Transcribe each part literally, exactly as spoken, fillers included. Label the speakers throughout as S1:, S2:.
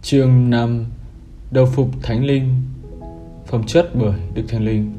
S1: Chương năm. Đầu phục Thánh Linh. Phẩm chất bởi Đức Thánh Linh.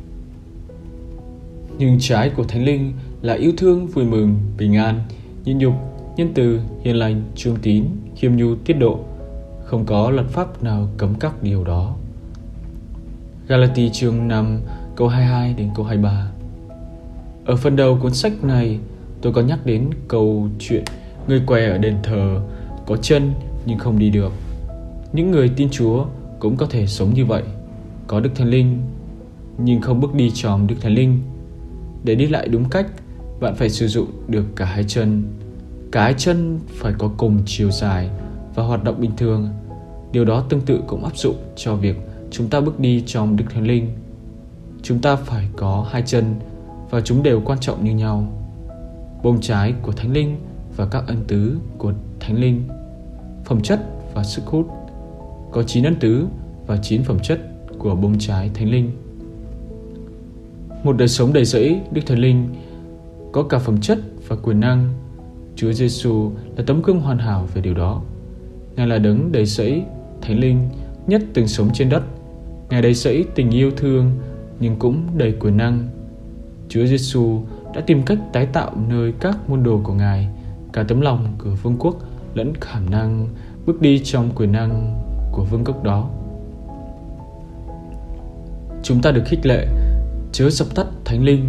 S1: Nhưng trái của Thánh Linh là yêu thương, vui mừng, bình an, nhịn nhục, nhân từ, hiền lành, trung tín, khiêm nhu, tiết độ. Không có luật pháp nào cấm các điều đó. Galati chương năm câu hai mươi hai đến câu hai mươi ba. Ở phần đầu cuốn sách này, tôi có nhắc đến câu chuyện người què ở đền thờ có chân nhưng không đi được. Những người tin Chúa cũng có thể sống như vậy, có Đức Thánh Linh nhưng không bước đi trong Đức Thánh Linh. Để đi lại đúng cách, bạn phải sử dụng được cả hai chân. Cả hai chân phải có cùng chiều dài và hoạt động bình thường. Điều đó tương tự cũng áp dụng cho việc chúng ta bước đi trong Đức Thánh Linh. Chúng ta phải có hai chân và chúng đều quan trọng như nhau. Bông trái của Thánh Linh và các ân tứ của Thánh Linh. Phẩm chất và sức hút. Có chín ân tứ và chín phẩm chất của bông trái Thánh Linh. Một đời sống đầy rẫy Đức Thánh Linh có cả phẩm chất và quyền năng. Chúa Giêsu là tấm gương hoàn hảo về điều đó. Ngài là đấng đầy rẫy Thánh Linh nhất từng sống trên đất. Ngài đầy rẫy tình yêu thương nhưng cũng đầy quyền năng. Chúa Giêsu đã tìm cách tái tạo nơi các môn đồ của Ngài cả tấm lòng của vương quốc lẫn khả năng bước đi trong quyền năng của vương quốc đó. Chúng ta được khích lệ chớ dập tắt Thánh Linh.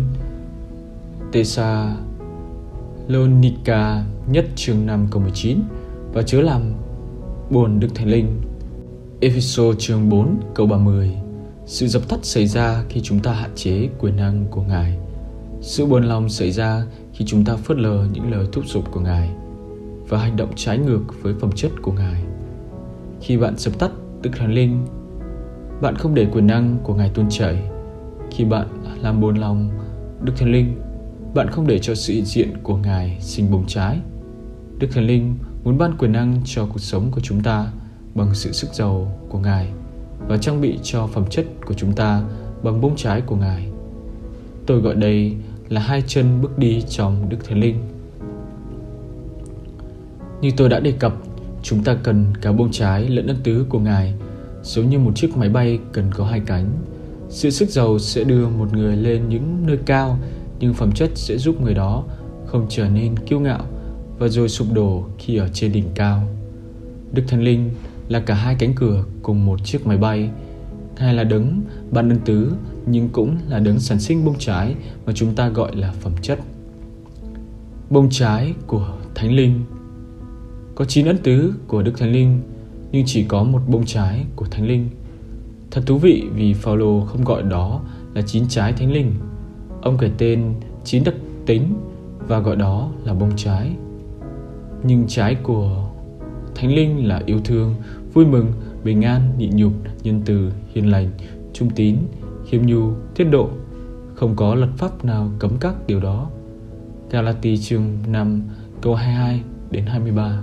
S1: Tê-sa-lô-ni-ca nhất chương năm câu mười chín. Và chớ làm buồn Đức Thánh Linh. Ê-phê-sô chương bốn câu ba mươi. Sự dập tắt xảy ra khi chúng ta hạn chế quyền năng của Ngài. Sự buồn lòng xảy ra khi chúng ta phớt lờ những lời thúc giục của Ngài và hành động trái ngược với phẩm chất của Ngài. Khi bạn dập tắt Đức Thánh Linh, bạn không để quyền năng của Ngài tuôn chảy. Khi bạn làm buồn lòng Đức Thánh Linh, bạn không để cho sự hiện diện của Ngài sinh bông trái. Đức Thánh Linh muốn ban quyền năng cho cuộc sống của chúng ta bằng sự sức giàu của Ngài và trang bị cho phẩm chất của chúng ta bằng bông trái của Ngài. Tôi gọi đây là hai chân bước đi trong Đức Thánh Linh. Như tôi đã đề cập, chúng ta cần cả bông trái lẫn ân tứ của Ngài, giống như một chiếc máy bay cần có hai cánh. Sự sức giàu sẽ đưa một người lên những nơi cao, nhưng phẩm chất sẽ giúp người đó không trở nên kiêu ngạo và rồi sụp đổ khi ở trên đỉnh cao. Đức Thánh Linh là cả hai cánh cửa cùng một chiếc máy bay. Ngài là đấng ban ân tứ nhưng cũng là đấng sản sinh bông trái mà chúng ta gọi là phẩm chất. Bông trái của Thánh Linh. Có chín ân tứ của Đức Thánh Linh nhưng chỉ có một bông trái của Thánh Linh. Thật thú vị vì Phao-lô không gọi đó là chín trái Thánh Linh. Ông kể tên chín đặc tính và gọi đó là bông trái. Nhưng trái của Thánh Linh là yêu thương, vui mừng, bình an, nhịn nhục, nhân từ, hiền lành, trung tín, khiêm nhu, tiết độ. Không có luật pháp nào cấm các điều đó. Galati chương năm câu hai mươi hai đến hai mươi ba.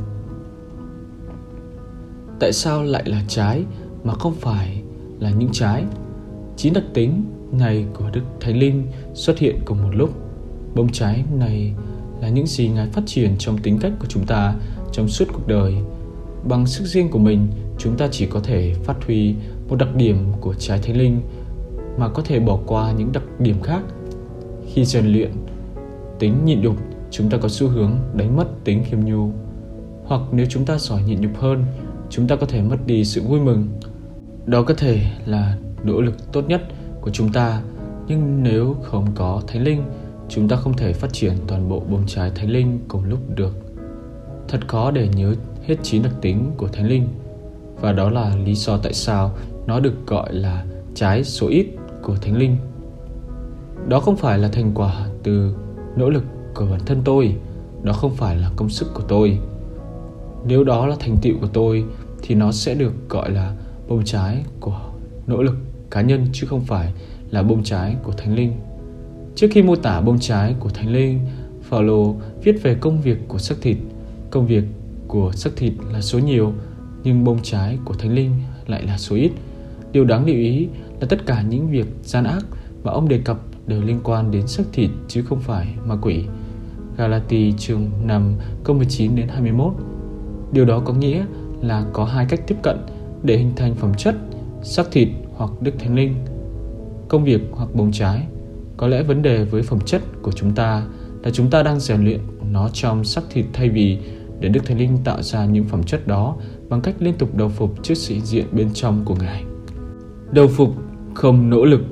S1: Tại sao lại là trái mà không phải là những trái? Chín đặc tính này của Đức Thánh Linh xuất hiện cùng một lúc. Bông trái này là những gì Ngài phát triển trong tính cách của chúng ta trong suốt cuộc đời. Bằng sức riêng của mình, chúng ta chỉ có thể phát huy một đặc điểm của trái Thánh Linh mà có thể bỏ qua những đặc điểm khác. Khi rèn luyện tính nhịn nhục, chúng ta có xu hướng đánh mất tính khiêm nhu. Hoặc nếu chúng ta giỏi nhịn nhục hơn, chúng ta có thể mất đi sự vui mừng. Đó có thể là nỗ lực tốt nhất của chúng ta, nhưng nếu không có Thánh Linh, chúng ta không thể phát triển toàn bộ bông trái Thánh Linh cùng lúc được. Thật khó để nhớ hết chín đặc tính của Thánh Linh, và đó là lý do tại sao nó được gọi là trái số ít của Thánh Linh. Đó không phải là thành quả từ nỗ lực của bản thân tôi, đó không phải là công sức của tôi. Nếu đó là thành tựu của tôi thì nó sẽ được gọi là bông trái của nỗ lực cá nhân chứ không phải là bông trái của Thánh Linh. Trước khi mô tả bông trái của Thánh Linh, Phao-lô viết về công việc của xác thịt. Công việc của xác thịt là số nhiều, nhưng bông trái của Thánh Linh lại là số ít. Điều đáng lưu ý là tất cả những việc gian ác mà ông đề cập đều liên quan đến xác thịt chứ không phải ma quỷ. Galati chương năm câu mười chín đến hai mươi mốt. Điều đó có nghĩa là có hai cách tiếp cận để hình thành phẩm chất: xác thịt hoặc đức thánh linh, công việc hoặc bông trái. Có lẽ vấn đề với phẩm chất của chúng ta là chúng ta đang rèn luyện nó trong xác thịt, thay vì để Đức Thánh Linh tạo ra những phẩm chất đó bằng cách liên tục đầu phục trước sự hiện diện bên trong của Ngài. Đầu phục không nỗ lực.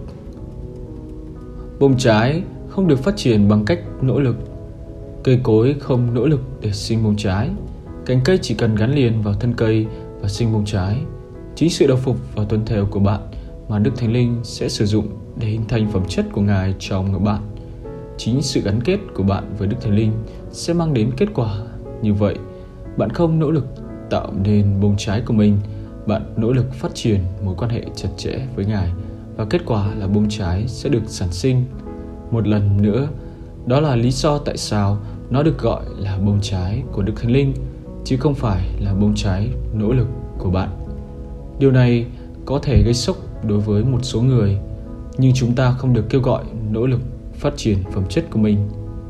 S1: Bông trái không được phát triển bằng cách nỗ lực. Cây cối không nỗ lực để sinh bông trái. Cành cây chỉ cần gắn liền vào thân cây và sinh bông trái. Chính sự đầu phục và tuân theo của bạn mà Đức Thánh Linh sẽ sử dụng để hình thành phẩm chất của Ngài trong người bạn. Chính sự gắn kết của bạn với Đức Thánh Linh sẽ mang đến kết quả như vậy. Bạn không nỗ lực tạo nên bông trái của mình, bạn nỗ lực phát triển mối quan hệ chặt chẽ với Ngài, và kết quả là bông trái sẽ được sản sinh. Một lần nữa, đó là lý do tại sao nó được gọi là bông trái của Đức Thánh Linh, chứ không phải là bông trái nỗ lực của bạn. Điều này có thể gây sốc đối với một số người, nhưng chúng ta không được kêu gọi nỗ lực phát triển phẩm chất của mình.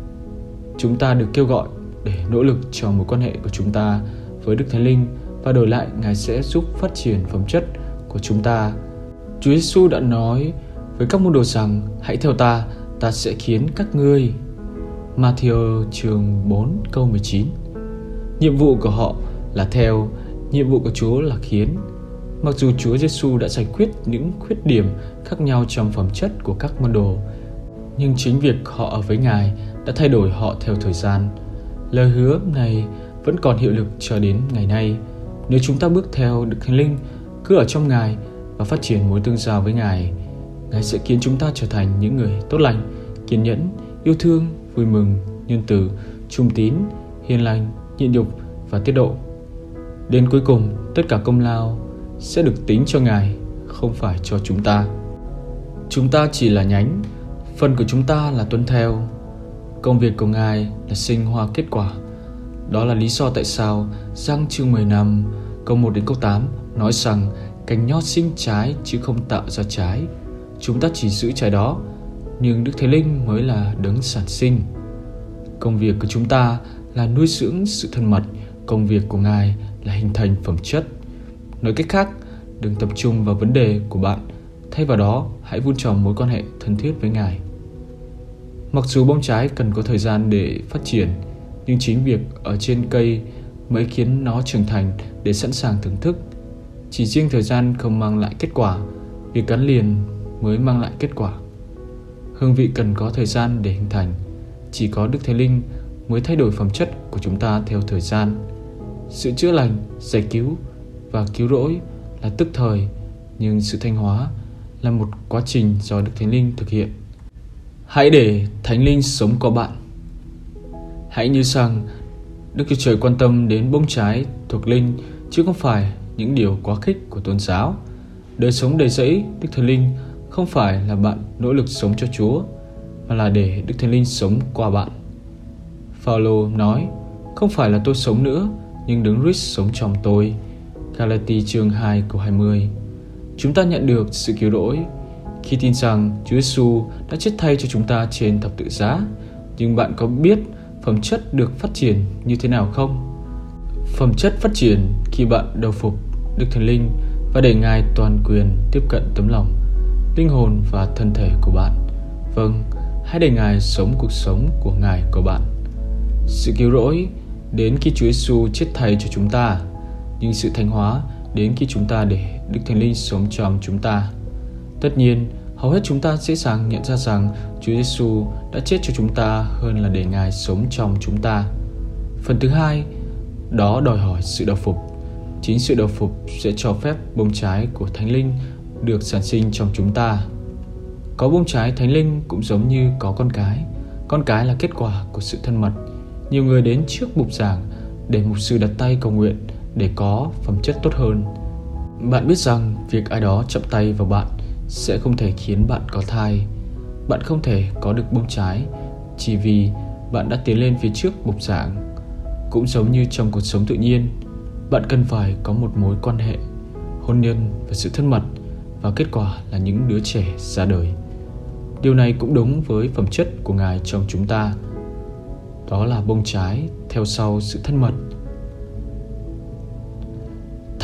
S1: Chúng ta được kêu gọi để nỗ lực cho mối quan hệ của chúng ta với Đức Thánh Linh, và đổi lại Ngài sẽ giúp phát triển phẩm chất của chúng ta. Chúa Giêsu đã nói với các môn đồ rằng: hãy theo ta, ta sẽ khiến các ngươi. Ma-thi-ơ chương bốn câu mười chín. Nhiệm vụ của họ là theo, nhiệm vụ của Chúa là khiến. Mặc dù Chúa Giêsu đã giải quyết những khuyết điểm khác nhau trong phẩm chất của các môn đồ, nhưng chính việc họ ở với Ngài đã thay đổi họ theo thời gian. Lời hứa này vẫn còn hiệu lực cho đến ngày nay. Nếu chúng ta bước theo Đức Thánh Linh, cứ ở trong Ngài và phát triển mối tương giao với Ngài, Ngài sẽ khiến chúng ta trở thành những người tốt lành, kiên nhẫn, yêu thương, vui mừng, nhân từ, trung tín, hiền lành, nhịn nhục và tiết độ. Đến cuối cùng, tất cả công lao sẽ được tính cho Ngài, không phải cho chúng ta. Chúng ta chỉ là nhánh, phần của chúng ta là tuân theo. Công việc của Ngài là sinh hoa kết quả. Đó là lý do tại sao Giăng chương mười lăm câu một đến câu tám nói rằng cành nho sinh trái chứ không tạo ra trái. Chúng ta chỉ giữ trái đó, nhưng Đức Thánh Linh mới là đấng sản sinh. Công việc của chúng ta là nuôi dưỡng sự thân mật. Công việc của Ngài là hình thành phẩm chất. Nói cách khác, đừng tập trung vào vấn đề của bạn, thay vào đó hãy vun trồng mối quan hệ thân thiết với Ngài. Mặc dù bông trái cần có thời gian để phát triển, nhưng chính việc ở trên cây mới khiến nó trưởng thành để sẵn sàng thưởng thức. Chỉ riêng thời gian không mang lại kết quả, việc gắn liền mới mang lại kết quả. Hương vị cần có thời gian để hình thành. Chỉ có Đức Thánh Linh mới thay đổi phẩm chất của chúng ta theo thời gian. Sự chữa lành, giải cứu và cứu rỗi là tức thời, nhưng sự thanh hóa là một quá trình do Đức Thánh Linh thực hiện. Hãy để Thánh Linh sống qua bạn. Hãy nhớ rằng Đức Chúa Trời quan tâm đến bông trái thuộc linh, chứ không phải những điều quá khích của tôn giáo. Đời sống đầy rẫy Đức Thánh Linh không phải là bạn nỗ lực sống cho Chúa, mà là để Đức Thánh Linh sống qua bạn. Phaolô nói: không phải là tôi sống nữa, nhưng Đấng Christ sống trong tôi. Galati chương hai câu hai mươi. Chúng ta nhận được sự cứu rỗi khi tin rằng Chúa Giêsu đã chết thay cho chúng ta trên thập tự giá. Nhưng bạn có biết phẩm chất được phát triển như thế nào không? Phẩm chất phát triển khi bạn đầu phục Đức Thánh Linh và để Ngài toàn quyền tiếp cận tấm lòng, linh hồn và thân thể của bạn. Vâng, hãy để Ngài sống cuộc sống của Ngài của bạn. Sự cứu rỗi đến khi Chúa Giêsu chết thay cho chúng ta, nhưng sự thánh hóa đến khi chúng ta để Đức Thánh Linh sống trong chúng ta. Tất nhiên, hầu hết chúng ta dễ dàng nhận ra rằng Chúa Giêsu đã chết cho chúng ta hơn là để Ngài sống trong chúng ta. Phần thứ hai, đó đòi hỏi sự đầu phục. Chính sự đầu phục sẽ cho phép bông trái của Thánh Linh được sản sinh trong chúng ta. Có bông trái Thánh Linh cũng giống như có con cái. Con cái là kết quả của sự thân mật. Nhiều người đến trước mục giảng để mục sư đặt tay cầu nguyện để có phẩm chất tốt hơn. Bạn biết rằng việc ai đó chạm tay vào bạn sẽ không thể khiến bạn có thai. Bạn không thể có được bông trái chỉ vì bạn đã tiến lên phía trước mục giảng. Cũng giống như trong cuộc sống tự nhiên, bạn cần phải có một mối quan hệ, hôn nhân và sự thân mật, và kết quả là những đứa trẻ ra đời. Điều này cũng đúng với phẩm chất của Ngài trong chúng ta. Đó là bông trái theo sau sự thân mật.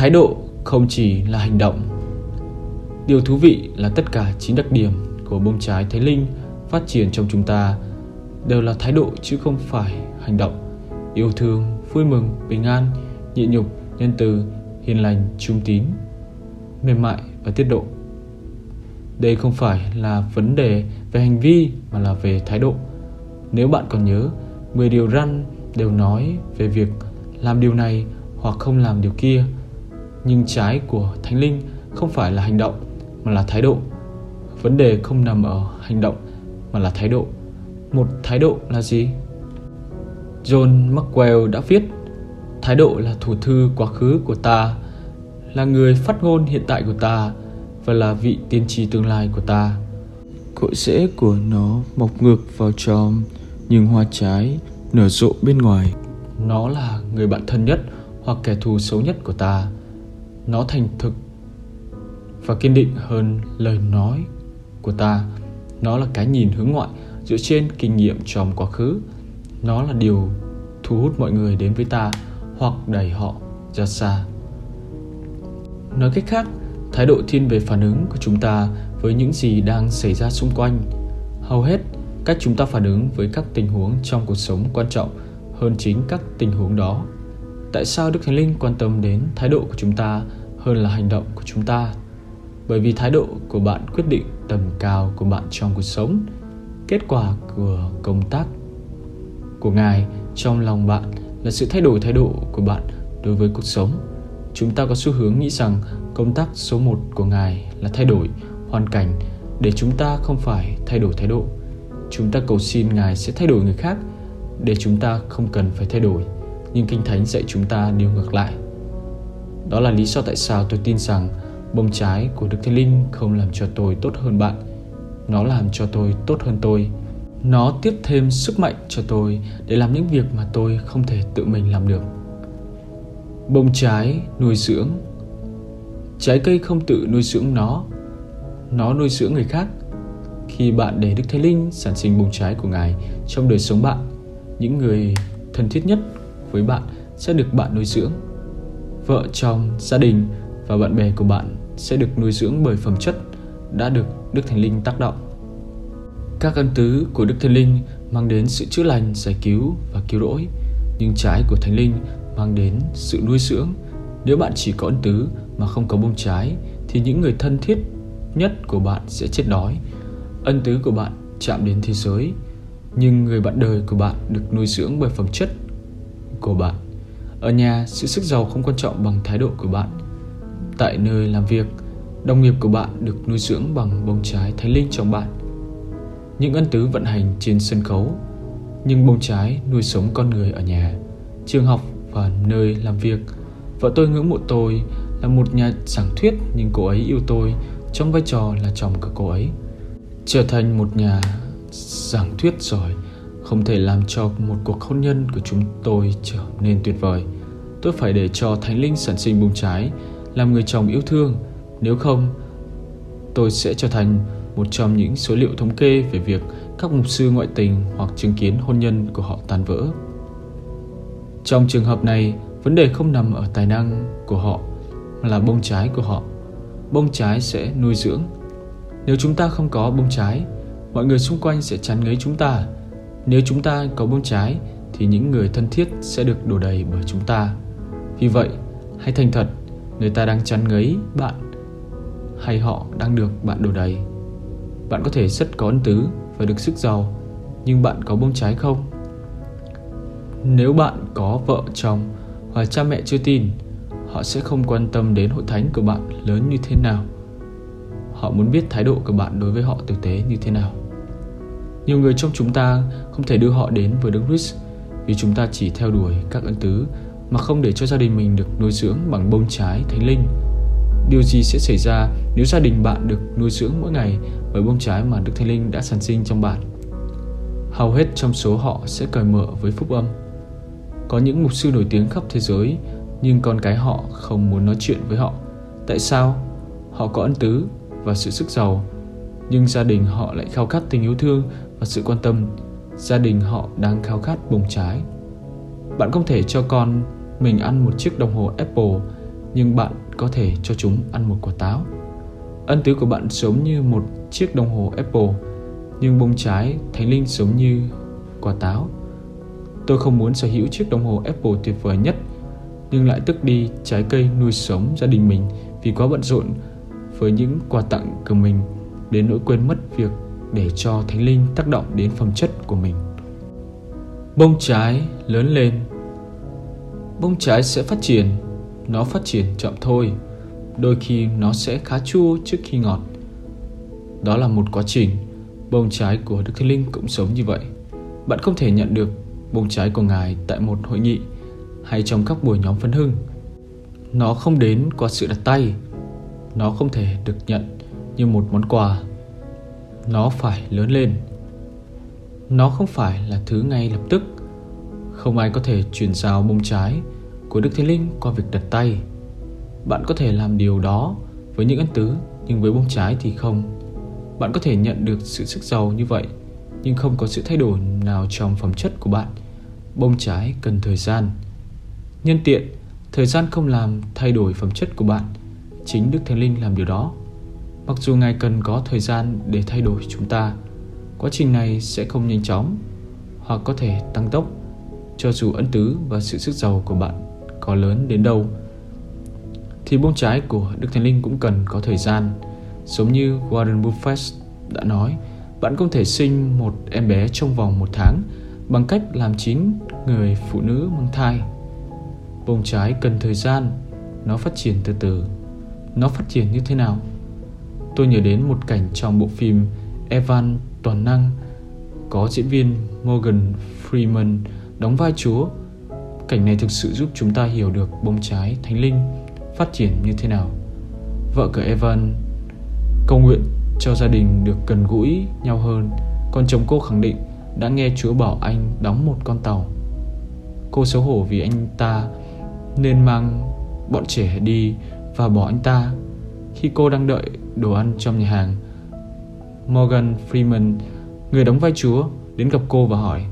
S1: Thái độ không chỉ là hành động. Điều thú vị là tất cả chín đặc điểm của bông trái thánh linh phát triển trong chúng ta đều là thái độ chứ không phải hành động. Yêu thương, vui mừng, bình an, nhịn nhục, nhân từ, hiền lành, trung tín, mềm mại và tiết độ. Đây không phải là vấn đề về hành vi mà là về thái độ. Nếu bạn còn nhớ, mười điều răn đều nói về việc làm điều này hoặc không làm điều kia. Nhưng trái của thánh linh không phải là hành động mà là thái độ. Vấn đề không nằm ở hành động mà là thái độ. Một thái độ là gì? John Maxwell đã viết: thái độ là thủ thư quá khứ của ta, là người phát ngôn hiện tại của ta và là vị tiên tri tương lai của ta. Cội rễ của nó mọc ngược vào trong, nhưng hoa trái nở rộ bên ngoài. Nó là người bạn thân nhất hoặc kẻ thù xấu nhất của ta. Nó thành thực và kiên định hơn lời nói của ta. Nó là cái nhìn hướng ngoại dựa trên kinh nghiệm trong quá khứ. Nó là điều thu hút mọi người đến với ta hoặc đẩy họ ra xa. Nói cách khác, thái độ thiên về phản ứng của chúng ta với những gì đang xảy ra xung quanh. Hầu hết, cách chúng ta phản ứng với các tình huống trong cuộc sống quan trọng hơn chính các tình huống đó. Tại sao Đức Thánh Linh quan tâm đến thái độ của chúng ta hơn là hành động của chúng ta? Bởi vì thái độ của bạn quyết định tầm cao của bạn trong cuộc sống. Kết quả của công tác của Ngài trong lòng bạn là sự thay đổi thái độ của bạn đối với cuộc sống. Chúng ta có xu hướng nghĩ rằng công tác số một của Ngài là thay đổi hoàn cảnh để chúng ta không phải thay đổi thái độ. Chúng ta cầu xin Ngài sẽ thay đổi người khác để chúng ta không cần phải thay đổi. Nhưng Kinh Thánh dạy chúng ta điều ngược lại. Đó là lý do tại sao tôi tin rằng bông trái của Đức Thánh Linh không làm cho tôi tốt hơn bạn. Nó làm cho tôi tốt hơn tôi. Nó tiếp thêm sức mạnh cho tôi để làm những việc mà tôi không thể tự mình làm được. Bông trái nuôi dưỡng. Trái cây không tự nuôi dưỡng nó. Nó nuôi dưỡng người khác. Khi bạn để Đức Thánh Linh sản sinh bông trái của Ngài trong đời sống bạn, những người thân thiết nhất với bạn sẽ được bạn nuôi dưỡng. Vợ, chồng, gia đình và bạn bè của bạn sẽ được nuôi dưỡng bởi phẩm chất đã được Đức Thánh Linh tác động. Các ân tứ của Đức Thánh Linh mang đến sự chữa lành, giải cứu và cứu rỗi. Nhưng trái của Thánh Linh mang đến sự nuôi dưỡng. Nếu bạn chỉ có ân tứ mà không có bông trái thì những người thân thiết nhất của bạn sẽ chết đói. Ân tứ của bạn chạm đến thế giới, nhưng người bạn đời của bạn được nuôi dưỡng bởi phẩm chất của bạn. Ở nhà, sự sức giàu không quan trọng bằng thái độ của bạn. Tại nơi làm việc, đồng nghiệp của bạn được nuôi dưỡng bằng bông trái Thánh Linh trong bạn. Những ân tứ vận hành trên sân khấu, nhưng bông trái nuôi sống con người ở nhà, trường học và nơi làm việc. Vợ tôi ngưỡng mộ tôi là một nhà giảng thuyết, nhưng cô ấy yêu tôi trong vai trò là chồng của cô ấy. Trở thành một nhà giảng thuyết giỏi không thể làm cho một cuộc hôn nhân của chúng tôi trở nên tuyệt vời. Tôi phải để cho Thánh Linh sản sinh bông trái, làm người chồng yêu thương. Nếu không, tôi sẽ trở thành một trong những số liệu thống kê về việc các mục sư ngoại tình hoặc chứng kiến hôn nhân của họ tan vỡ. Trong trường hợp này, vấn đề không nằm ở tài năng của họ mà là bông trái của họ. Bông trái sẽ nuôi dưỡng. Nếu chúng ta không có bông trái, mọi người xung quanh sẽ chán ngấy chúng ta. Nếu chúng ta có bông trái thì những người thân thiết sẽ được đổ đầy bởi chúng ta. Vì vậy, hãy thành thật, người ta đang chán ngấy bạn hay họ đang được bạn đổ đầy. Bạn có thể rất có ân tứ và được sức giàu, nhưng bạn có bông trái không? Nếu bạn có vợ, chồng hoặc cha mẹ chưa tin, họ sẽ không quan tâm đến hội thánh của bạn lớn như thế nào. Họ muốn biết thái độ của bạn đối với họ thực tế như thế nào. Nhiều người trong chúng ta không thể đưa họ đến với Đấng Christ vì chúng ta chỉ theo đuổi các ân tứ mà không để cho gia đình mình được nuôi dưỡng bằng bông trái Thánh Linh. Điều gì sẽ xảy ra nếu gia đình bạn được nuôi dưỡng mỗi ngày bởi bông trái mà Đức Thánh Linh đã sản sinh trong bạn? Hầu hết trong số họ sẽ cởi mở với phúc âm. Có những mục sư nổi tiếng khắp thế giới, nhưng con cái họ không muốn nói chuyện với họ. Tại sao? Họ có ân tứ và sự sức giàu, nhưng gia đình họ lại khao khát tình yêu thương và sự quan tâm. Gia đình họ đang khao khát bông trái. Bạn không thể cho con mình ăn một chiếc đồng hồ Apple nhưng bạn có thể cho chúng ăn một quả táo. Ân tứ của bạn giống như một chiếc đồng hồ Apple, nhưng bông trái thánh linh giống như quả táo. Tôi không muốn sở hữu chiếc đồng hồ Apple tuyệt vời nhất, nhưng lại tước đi trái cây nuôi sống gia đình mình vì quá bận rộn với những quà tặng của mình đến nỗi quên mất việc để cho thánh linh tác động đến phẩm chất của mình. Bông trái lớn lên. Bông trái sẽ phát triển. Nó phát triển chậm thôi. Đôi khi nó sẽ khá chua trước khi ngọt. Đó là một quá trình. Bông trái của Đức Thánh Linh cũng giống như vậy. Bạn không thể nhận được bông trái của Ngài tại một hội nghị hay trong các buổi nhóm phấn hưng. Nó không đến qua sự đặt tay. Nó không thể được nhận như một món quà. Nó phải lớn lên. Nó không phải là thứ ngay lập tức. Không ai có thể chuyển giao bông trái của Đức Thánh Linh qua việc đặt tay. Bạn có thể làm điều đó với những ân tứ, nhưng với bông trái thì không. Bạn có thể nhận được sự sức giàu như vậy, nhưng không có sự thay đổi nào trong phẩm chất của bạn. Bông trái cần thời gian. Nhân tiện, thời gian không làm thay đổi phẩm chất của bạn. Chính Đức Thánh Linh làm điều đó. Mặc dù Ngài cần có thời gian để thay đổi chúng ta, quá trình này sẽ không nhanh chóng, hoặc có thể tăng tốc, cho dù ân tứ và sự sức giàu của bạn có lớn đến đâu. Thì bông trái của Đức Thánh Linh cũng cần có thời gian. Giống như Warren Buffett đã nói, bạn không thể sinh một em bé trong vòng một tháng bằng cách làm chín người phụ nữ mang thai. Bông trái cần thời gian. Nó phát triển từ từ. Nó phát triển như thế nào? Tôi nhớ đến một cảnh trong bộ phim Evan Toàn năng, có diễn viên Morgan Freeman đóng vai Chúa. Cảnh này thực sự giúp chúng ta hiểu được bông trái thánh linh phát triển như thế nào. Vợ của Evan cầu nguyện cho gia đình được gần gũi nhau hơn, còn chồng cô khẳng định đã nghe Chúa bảo anh đóng một con tàu. Cô xấu hổ vì anh ta nên mang bọn trẻ đi và bỏ anh ta. Khi cô đang đợi đồ ăn trong nhà hàng, Morgan Freeman, người đóng vai Chúa, đến gặp cô và hỏi: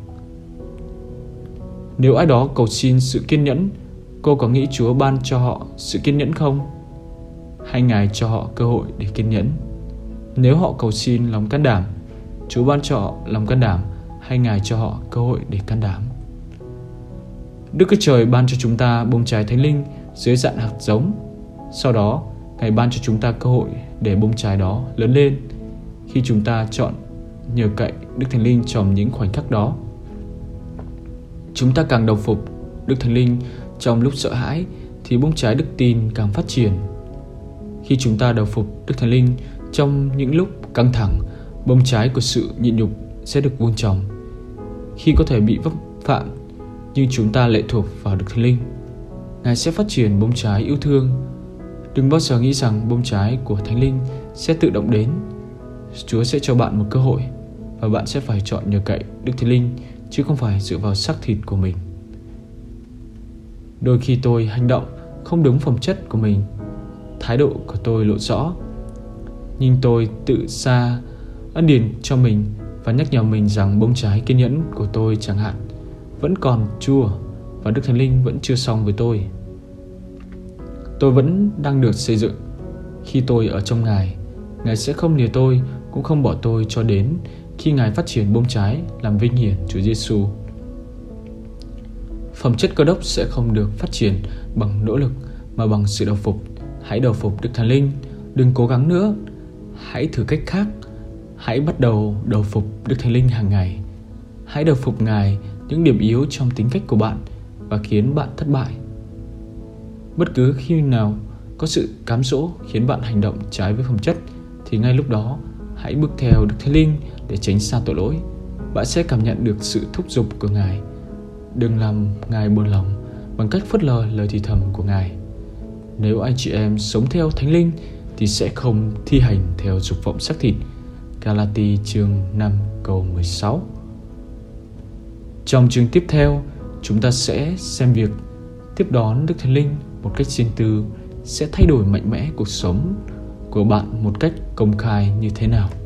S1: nếu ai đó cầu xin sự kiên nhẫn, cô có nghĩ Chúa ban cho họ sự kiên nhẫn không? Hay Ngài cho họ cơ hội để kiên nhẫn? Nếu họ cầu xin lòng can đảm, Chúa ban cho họ lòng can đảm, hay Ngài cho họ cơ hội để can đảm? Đức Chúa Trời ban cho chúng ta bông trái thánh linh dưới dạng hạt giống. Sau đó, Ngài ban cho chúng ta cơ hội để bông trái đó lớn lên. Khi chúng ta chọn nhờ cậy Đức Thánh Linh trong những khoảnh khắc đó, chúng ta càng đầu phục Đức Thánh Linh trong lúc sợ hãi, thì bông trái đức tin càng phát triển. Khi chúng ta đầu phục Đức Thánh Linh trong những lúc căng thẳng, bông trái của sự nhịn nhục sẽ được vun trồng. Khi có thể bị vấp phạm, nhưng chúng ta lệ thuộc vào Đức Thánh Linh, Ngài sẽ phát triển bông trái yêu thương. Đừng bao giờ nghĩ rằng bông trái của Thánh Linh sẽ tự động đến. Chúa sẽ cho bạn một cơ hội, và bạn sẽ phải chọn nhờ cậy Đức Thánh Linh, chứ không phải dựa vào xác thịt của mình. Đôi khi tôi hành động không đúng phẩm chất của mình, thái độ của tôi lộ rõ, nhưng tôi tự xa ân điển cho mình và nhắc nhở mình rằng bông trái kiên nhẫn của tôi chẳng hạn vẫn còn chua, và Đức Thánh Linh vẫn chưa xong với tôi. Tôi vẫn đang được xây dựng. Khi tôi ở trong Ngài, Ngài sẽ không lìa tôi, cũng không bỏ tôi cho đến khi Ngài phát triển bông trái làm vinh hiển Chúa Giêsu. Phẩm chất Cơ Đốc sẽ không được phát triển bằng nỗ lực mà bằng sự đầu phục. Hãy đầu phục Đức Thánh Linh. Đừng cố gắng nữa. Hãy thử cách khác. Hãy bắt đầu đầu phục Đức Thánh Linh hàng ngày. Hãy đầu phục Ngài những điểm yếu trong tính cách của bạn và khiến bạn thất bại. Bất cứ khi nào có sự cám dỗ khiến bạn hành động trái với phẩm chất, thì ngay lúc đó hãy bước theo Đức Thánh Linh để tránh xa tội lỗi. Bạn sẽ cảm nhận được sự thúc giục của Ngài. Đừng làm Ngài buồn lòng bằng cách phớt lờ lời thì thầm của Ngài. Nếu anh chị em sống theo Thánh Linh thì sẽ không thi hành theo dục vọng xác thịt. Galati chương năm câu mười sáu. Trong chương tiếp theo, chúng ta sẽ xem việc tiếp đón Đức Thánh Linh một cách riêng tư sẽ thay đổi mạnh mẽ cuộc sống của bạn một cách công khai như thế nào.